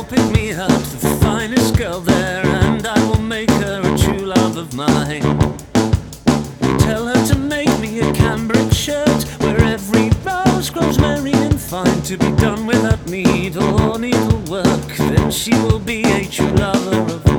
will pick me up, the finest girl there, and I will make her a true love of mine. Tell her to make me a cambric shirt, where every rose grows merry and fine, to be done without needle or needlework. Then she will be a true lover of